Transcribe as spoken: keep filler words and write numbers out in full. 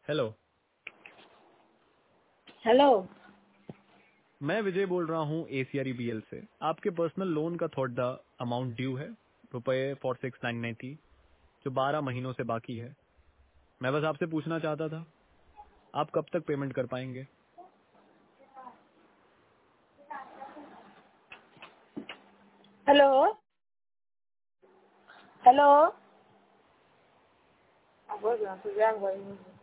Hello. Hello. मैं विजय बोल रहा हूँ एसीआर बीएल से। आपके पर्सनल लोन का थोड़ा अमाउंट ड्यू है, रुपए फोर सिक्स नाइन नाइन्टी, जो बारह महीनों से बाकी है। मैं बस आपसे पूछना चाहता था, आप कब तक पेमेंट कर पाएंगे? हेलो। हेलो। अब बोल रहा हूँ, तू जान भाई।